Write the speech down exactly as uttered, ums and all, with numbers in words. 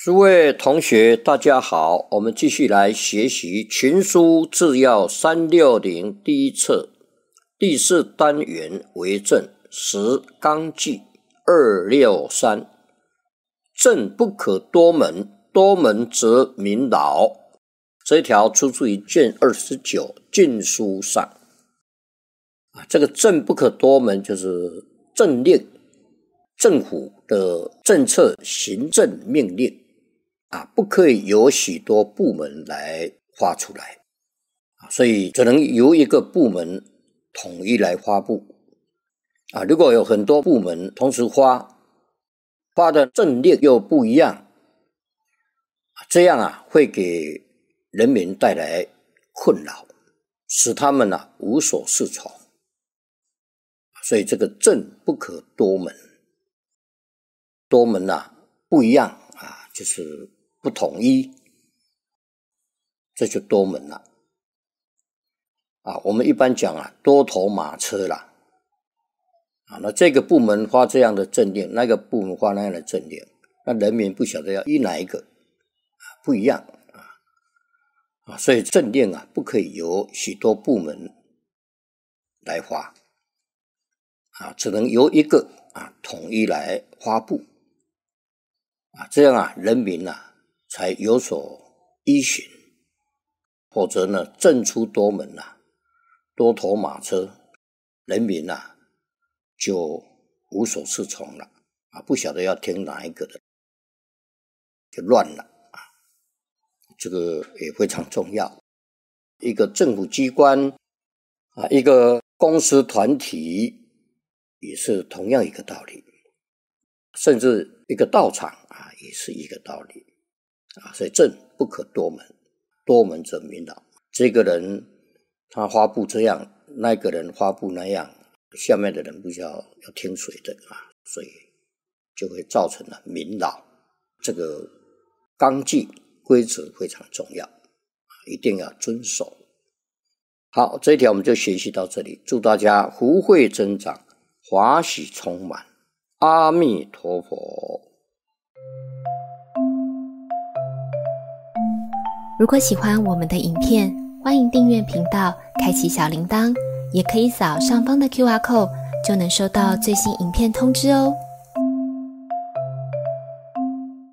诸位同学大家好，我们继续来学习群书治要三六零第一册第四单元为政十纲纪二六三，政不可多门，多门则民劳。这一条出自于卷二十九禁书上。这个政不可多门就是政令，政府的政策行政命令啊，不可以由许多部门来发出来，所以只能由一个部门统一来发布啊。如果有很多部门同时发，发的政令又不一样，这样啊会给人民带来困扰，使他们啊无所适从。所以这个政不可多门，多门啊不一样啊，就是不统一，这就多门了啊。我们一般讲啊，多头马车啦啊，那这个部门发这样的政令，那个部门发那样的政令，那人民不晓得要依哪一个啊，不一样啊啊，所以政令啊不可以由许多部门来发啊，只能由一个啊统一来发布啊，这样啊人民啊才有所依循，否则呢政出多门啊，多头马车，人民啊就无所适从了啊，不晓得要听哪一个的，就乱了啊。这个也非常重要。一个政府机关啊，一个公司团体也是同样一个道理，甚至一个道场啊也是一个道理啊。所以政不可多门，多门则民劳。这个人他发布这样，那个人发布那样，下面的人不知道要听谁的啊，所以就会造成了民劳。这个纲纪规则非常重要，一定要遵守。好，这一条我们就学习到这里，祝大家福慧增长，华喜充满，阿弥陀佛。 如果喜欢我们的影片，欢迎订阅频道，开启小铃铛，也可以扫上方的 Q R code， 就能收到最新影片通知哦。